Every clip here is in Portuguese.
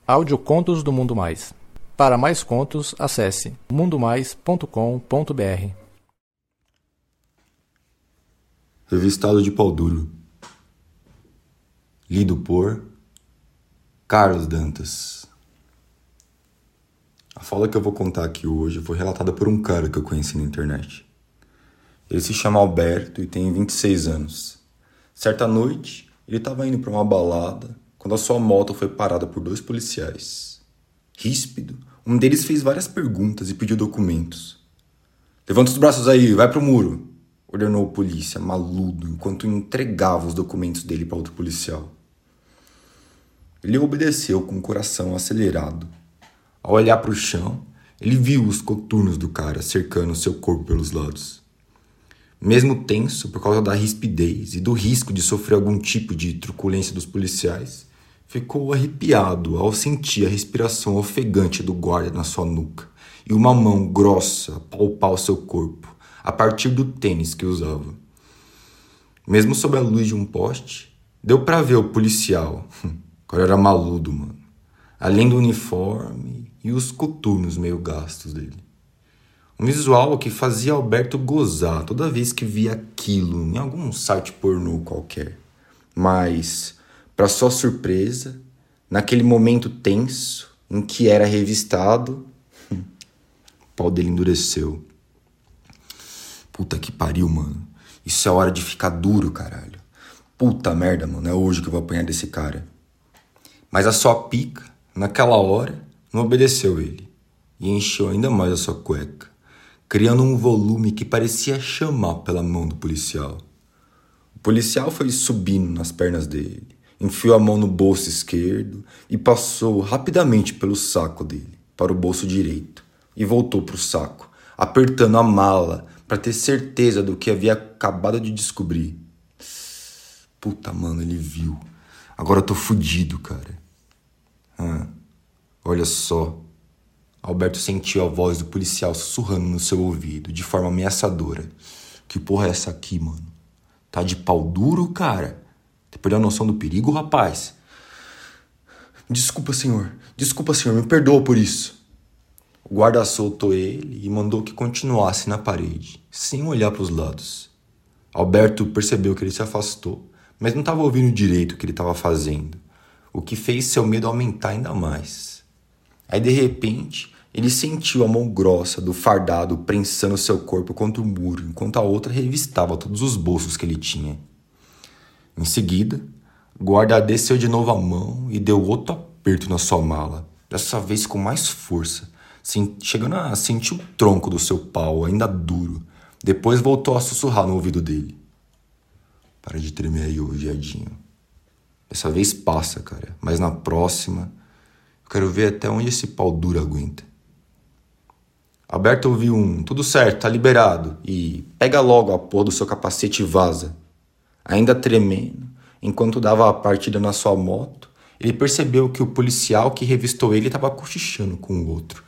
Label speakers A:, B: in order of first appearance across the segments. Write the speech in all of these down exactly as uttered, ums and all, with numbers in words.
A: Audiocontos do Mundo Mais. Para mais contos, acesse mundo mais ponto com ponto b r.
B: Revistado de Pau Duro. Lido por Carlos Dantas. A fala que eu vou contar aqui hoje foi relatada por um cara que eu conheci na internet. Ele se chama Alberto e tem vinte e seis anos. Certa noite, ele estava indo para uma balada quando a sua moto foi parada por dois policiais. Ríspido, um deles fez várias perguntas e pediu documentos. "Levanta os braços aí, vai pro muro", ordenou o polícia, maludo, enquanto entregava os documentos dele para outro policial. Ele obedeceu com o coração acelerado. Ao olhar para o chão, ele viu os coturnos do cara cercando seu corpo pelos lados. Mesmo tenso por causa da rispidez e do risco de sofrer algum tipo de truculência dos policiais, ficou arrepiado ao sentir a respiração ofegante do guarda na sua nuca e uma mão grossa palpar o seu corpo a partir do tênis que usava. Mesmo sob a luz de um poste, deu pra ver o policial. Agora era maludo, mano. Além do uniforme e os coturnos meio gastos dele. Um visual que fazia Alberto gozar toda vez que via aquilo em algum site pornô qualquer. Mas, para sua surpresa, naquele momento tenso em que era revistado, o pau dele endureceu. Puta que pariu, mano. Isso é hora de ficar duro, caralho. Puta merda, mano. É hoje que eu vou apanhar desse cara. Mas a sua pica, naquela hora, não obedeceu ele. E encheu ainda mais a sua cueca, criando um volume que parecia chamar pela mão do policial. O policial foi subindo nas pernas dele, enfiou a mão no bolso esquerdo e passou rapidamente pelo saco dele, para o bolso direito, e voltou para o saco, apertando a mala para ter certeza do que havia acabado de descobrir. Puta, mano, ele viu. Agora eu tô fudido, cara. Ah, olha só. Alberto sentiu a voz do policial sussurrando no seu ouvido, de forma ameaçadora. "Que porra é essa aqui, mano? Tá de pau duro, cara? Você perdeu a noção do perigo, rapaz?" "Desculpa, senhor. Desculpa, senhor. Me perdoa por isso." O guarda soltou ele e mandou que continuasse na parede, sem olhar para os lados. Alberto percebeu que ele se afastou, mas não estava ouvindo direito o que ele estava fazendo, o que fez seu medo aumentar ainda mais. Aí, de repente, ele sentiu a mão grossa do fardado prensando seu corpo contra o muro, enquanto a outra revistava todos os bolsos que ele tinha. Em seguida, o guarda desceu de novo a mão e deu outro aperto na sua mala, dessa vez com mais força, chegando a sentir o tronco do seu pau ainda duro. Depois voltou a sussurrar no ouvido dele. "Para de tremer aí, ô viadinho. Dessa vez passa, cara, mas na próxima eu quero ver até onde esse pau duro aguenta." Alberto ouviu um "tudo certo, tá liberado" e "pega logo a porra do seu capacete e vaza." Ainda tremendo, enquanto dava a partida na sua moto, ele percebeu que o policial que revistou ele estava cochichando com o outro,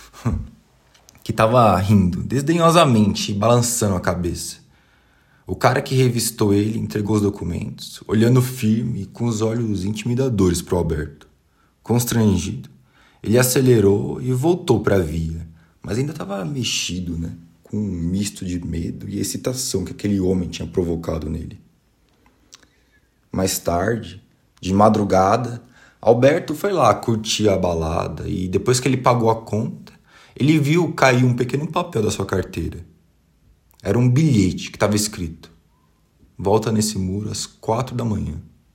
B: que estava rindo desdenhosamente e balançando a cabeça. O cara que revistou ele entregou os documentos, olhando firme e com os olhos intimidadores para o Alberto. Constrangido, ele acelerou e voltou para a via, mas ainda estava mexido, né? Com um misto de medo e excitação que aquele homem tinha provocado nele. Mais tarde, de madrugada, Alberto foi lá curtir a balada e depois que ele pagou a conta, ele viu cair um pequeno papel da sua carteira. Era um bilhete que estava escrito: "Volta nesse muro às quatro da manhã."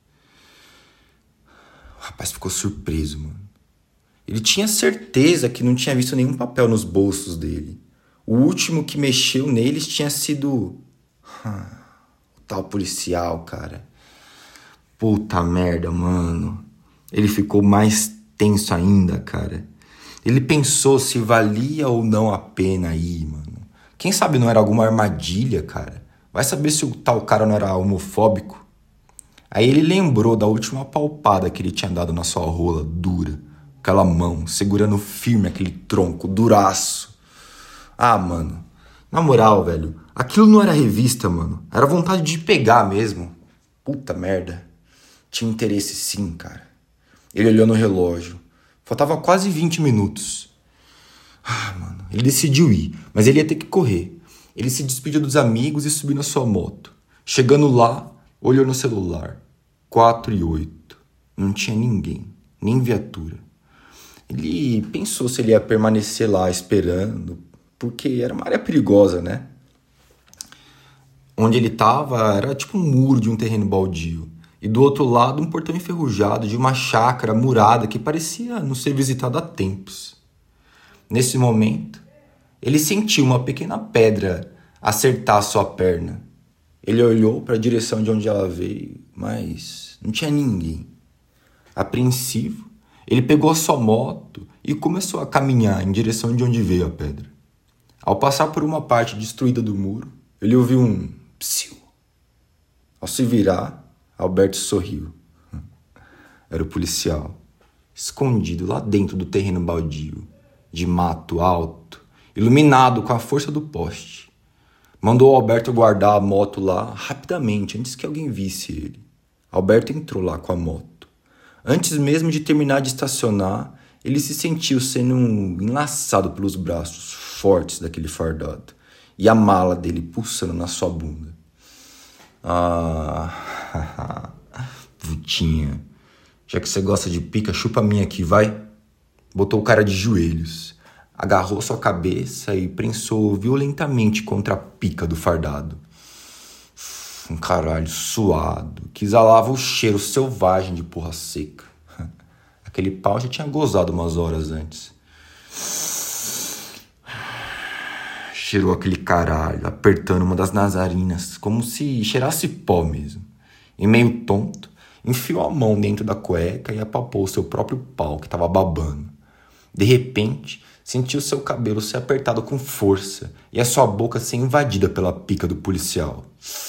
B: O rapaz ficou surpreso, mano. Ele tinha certeza que não tinha visto nenhum papel nos bolsos dele. O último que mexeu neles tinha sido ah, o tal policial, cara. Puta merda, mano. Ele ficou mais tenso ainda, cara. Ele pensou se valia ou não a pena ir, mano. Quem sabe não era alguma armadilha, cara? Vai saber se o tal cara não era homofóbico? Aí ele lembrou da última palpada que ele tinha dado na sua rola dura. Aquela mão, segurando firme aquele tronco duraço. Ah, mano. Na moral, velho. Aquilo não era revista, mano. Era vontade de pegar mesmo. Puta merda. Tinha interesse sim, cara. Ele olhou no relógio. Faltava quase vinte minutos. Ah, mano, ele decidiu ir, mas ele ia ter que correr. Ele se despediu dos amigos e subiu na sua moto. Chegando lá, olhou no celular. Quatro e oito. Não tinha ninguém, nem viatura. Ele pensou se ele ia permanecer lá esperando, porque era uma área perigosa, né? Onde ele estava era tipo um muro de um terreno baldio. E do outro lado um portão enferrujado de uma chácara murada que parecia não ser visitada há tempos. Nesse momento, ele sentiu uma pequena pedra acertar sua perna. Ele olhou para a direção de onde ela veio, mas não tinha ninguém. Apreensivo, ele pegou a sua moto e começou a caminhar em direção de onde veio a pedra. Ao passar por uma parte destruída do muro, ele ouviu um psiu. Ao se virar, Alberto sorriu. Era o policial, escondido lá dentro do terreno baldio, de mato alto, iluminado com a força do poste. Mandou Alberto guardar a moto lá rapidamente, antes que alguém visse ele. Alberto entrou lá com a moto. Antes mesmo de terminar de estacionar, ele se sentiu sendo enlaçado pelos braços fortes daquele fardado e a mala dele pulsando na sua bunda. Ah, putinha, já que você gosta de pica, chupa a minha aqui, vai. Botou o cara de joelhos, agarrou sua cabeça e prensou violentamente contra a pica do fardado. Um caralho suado, que exalava o cheiro selvagem de porra seca. Aquele pau já tinha gozado umas horas antes. Cheirou aquele caralho, apertando uma das nasarinas, como se cheirasse pó mesmo. E meio tonto, enfiou a mão dentro da cueca e apalpou seu próprio pau, que estava babando. De repente, sentiu seu cabelo ser apertado com força e a sua boca ser invadida pela pica do policial.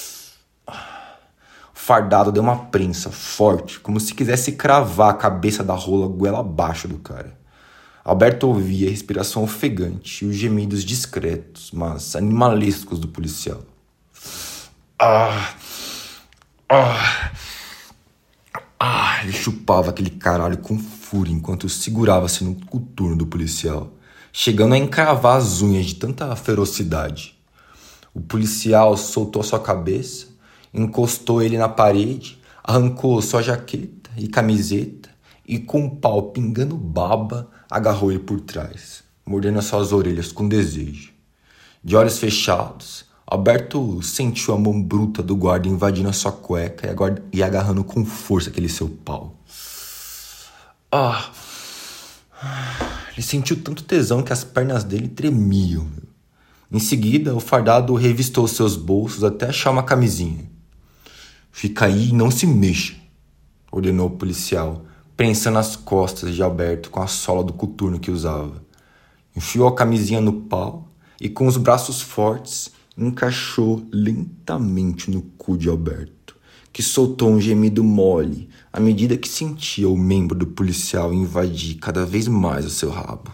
B: O fardado deu uma prensa forte, como se quisesse cravar a cabeça da rola goela abaixo do cara. Alberto ouvia a respiração ofegante e os gemidos discretos, mas animalescos do policial. Ah! Ah! Ah! Ele chupava aquele caralho com fúria enquanto segurava-se no coturno do policial, chegando a encravar as unhas de tanta ferocidade. O policial soltou sua cabeça, encostou ele na parede, arrancou sua jaqueta e camiseta e, com o pau pingando baba, agarrou ele por trás, mordendo as suas orelhas com desejo. De olhos fechados, Alberto sentiu a mão bruta do guarda invadindo a sua cueca e agarrando com força aquele seu pau. Ah! Ele sentiu tanto tesão que as pernas dele tremiam. Em seguida, o fardado revistou seus bolsos até achar uma camisinha. Fica aí e não se mexa, ordenou o policial, prensando as costas de Alberto com a sola do coturno que usava. Enfiou a camisinha no pau e, com os braços fortes, encaixou lentamente no cu de Alberto, que soltou um gemido mole à medida que sentia o membro do policial invadir cada vez mais o seu rabo.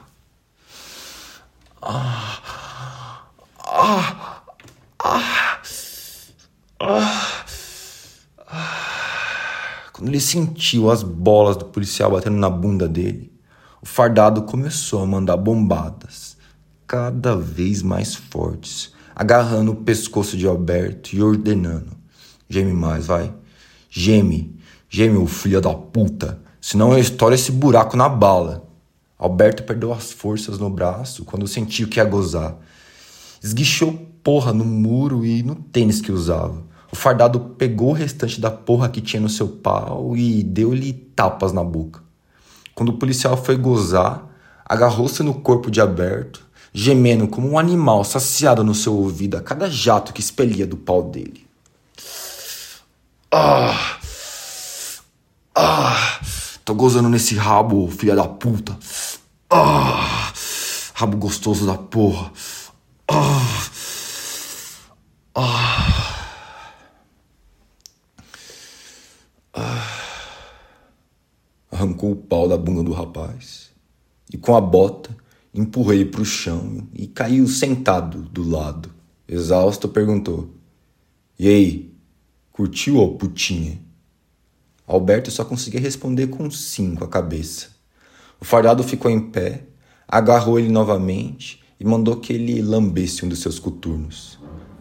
B: Ah! Ah! Ah! Ah! Quando ele sentiu as bolas do policial batendo na bunda dele, o fardado começou a mandar bombadas, cada vez mais fortes, agarrando o pescoço de Alberto e ordenando: geme mais, vai. Geme, geme, ô filho da puta, senão eu estouro esse buraco na bala. Alberto perdeu as forças no braço quando sentiu que ia gozar. Esguichou porra no muro e no tênis que usava. O fardado pegou o restante da porra que tinha no seu pau e deu-lhe tapas na boca. Quando o policial foi gozar, agarrou-se no corpo de Alberto, gemendo como um animal saciado no seu ouvido a cada jato que expelia do pau dele. Ah! Ah! Tô gozando nesse rabo, filha da puta. Ah! Rabo gostoso da porra. Ah! Ah! Arrancou o pau da bunda do rapaz e, com a bota, empurrou ele para o chão e caiu sentado do lado. Exausto, perguntou: e aí, curtiu, ô putinha? Alberto só conseguia responder com sim com a cabeça. O fardado ficou em pé, agarrou ele novamente e mandou que ele lambesse um dos seus coturnos.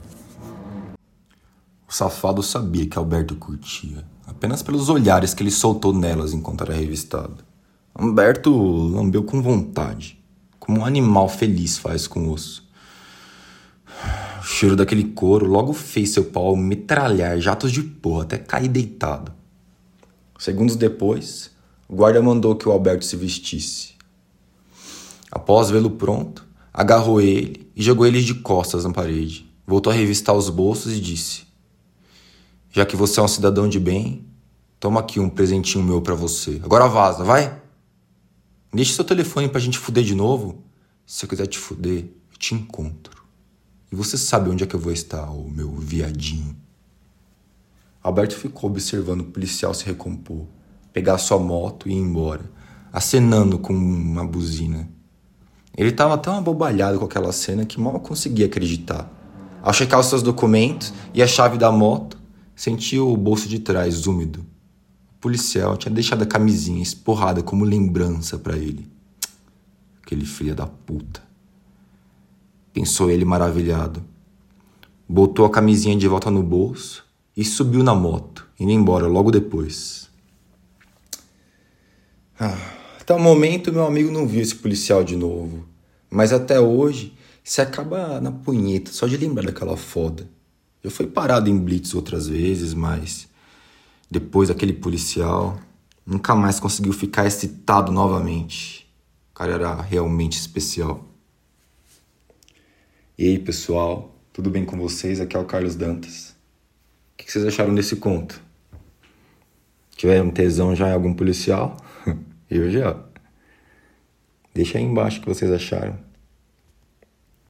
B: O safado sabia que Alberto curtia, apenas pelos olhares que ele soltou nelas enquanto era revistado. Alberto lambeu com vontade, como um animal feliz faz com osso. O cheiro daquele couro logo fez seu pau metralhar jatos de porra até cair deitado. Segundos depois, o guarda mandou que o Alberto se vestisse. Após vê-lo pronto, agarrou ele e jogou ele de costas na parede. Voltou a revistar os bolsos e disse: já que você é um cidadão de bem, toma aqui um presentinho meu pra você. Agora vaza, vai! Deixa seu telefone pra gente fuder de novo. Se eu quiser te fuder, eu te encontro. E você sabe onde é que eu vou estar, ô meu viadinho. Alberto ficou observando o policial se recompor, pegar sua moto e ir embora, acenando com uma buzina. Ele estava tão abobalhado com aquela cena que mal conseguia acreditar. Ao checar os seus documentos e a chave da moto, sentiu o bolso de trás úmido. O policial tinha deixado a camisinha esporrada como lembrança para ele. Aquele filho da puta. Pensou ele maravilhado. Botou a camisinha de volta no bolso e subiu na moto, indo embora logo depois. Ah, até o momento meu amigo não viu esse policial de novo. Mas até hoje se acaba na punheta só de lembrar daquela foda. Já foi parado em blitz outras vezes, mas depois daquele policial nunca mais conseguiu ficar excitado novamente. O cara era realmente especial. E aí, pessoal, tudo bem com vocês? Aqui é o Carlos Dantas. O que vocês acharam desse conto? Tiveram tesão já em algum policial? Eu já. Deixa aí embaixo o que vocês acharam.